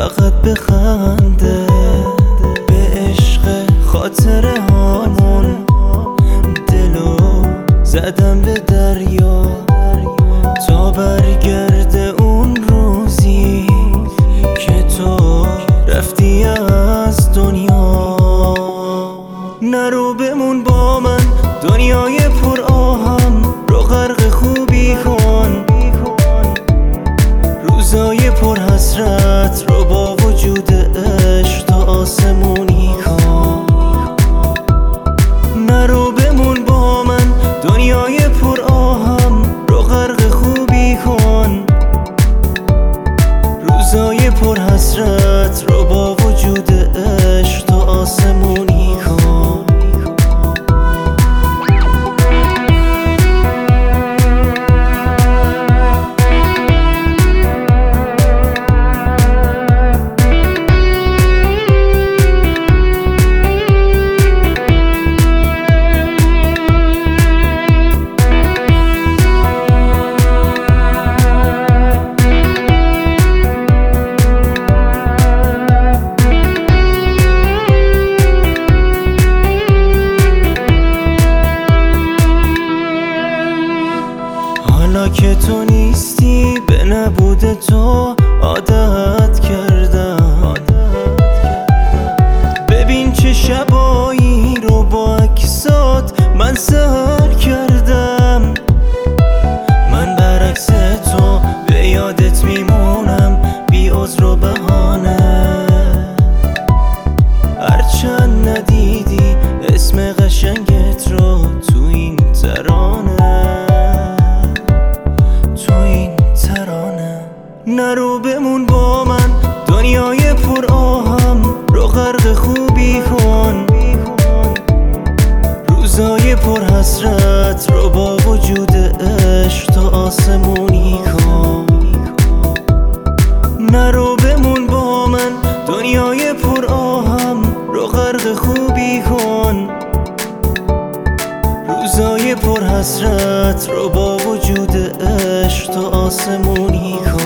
فقط بخنده به عشق خاطره هامون. دلو زدم به دریا تا برگرده اون روزی که تو رفتی از دنیا. نرو بمون با من دنیای پر آهم رو غرق خوبی کن. روزای پر حسرت رو با وجود عشق تا آسمونی کن. نرو بمون با من دنیای پر آهم رو غرق خوبی کن. روزای پر حسرت رو با وجود عشق تا آسمونی کن. حالا که تو نیستی به نبود تو عادت کردم. ببین چه شبایی رو با عکسات من سهر کردم. من برعکس تو به یادت میمونم بی عذر و بهانه. هرچند ندیدی اسم قشنگت رو تو این ترانه. نرو بمون با من دنیای پر آهم رو غرق خوبی کن. روزای پر حسرت رو با وجود عشق تا آسمونی کن. نرو بمون با من دنیای پر آهم رو غرق خوبی کن. روزای پر حسرت رو با وجود عشق تا آسمونی کن.